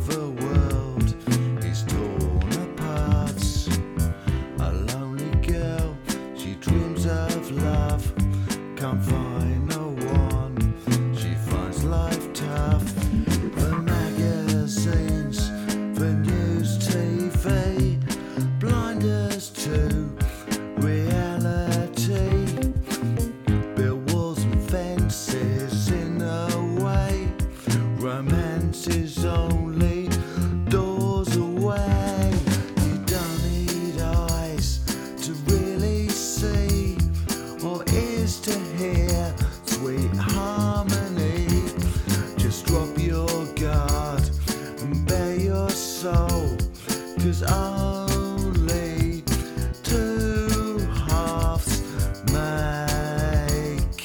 the world is torn apart. A lonely girl, she dreams of love, can't find no one, she finds life tough. The magazines, the news, TV, blind us to reality. Build walls and fences in the way, romance is only doors away. You don't need eyes to really see, or ears to hear sweet harmony. Just drop your guard and bare your soul, 'cause only two halves make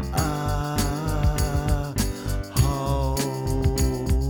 a whole.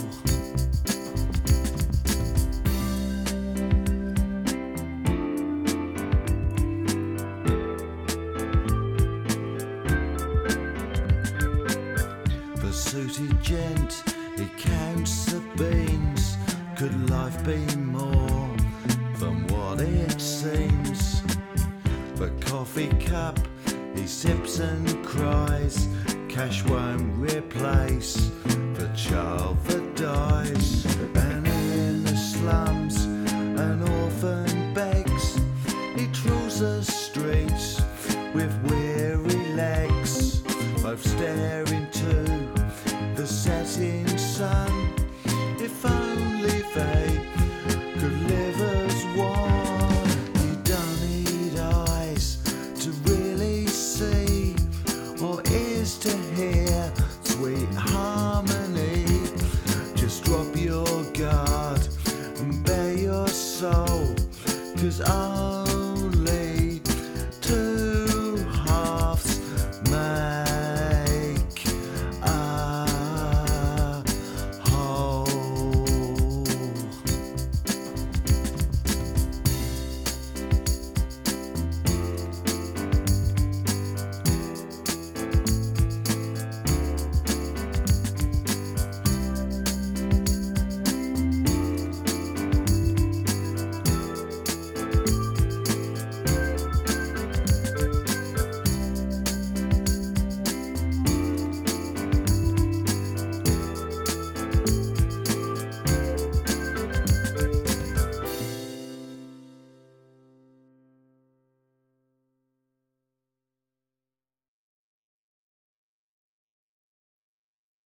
The suited gent, he counts the beans. Could life be more than what it seems? The coffee cup, he sips and cries. Cash won't replace the child that dies. And in the slums, an orphan begs. He trawls the streets with weary legs, both staring to the setting sun. If only they could live as one. You don't need eyes to really see, or ears to hear sweet harmony. Just drop your guard and bare your soul, 'cause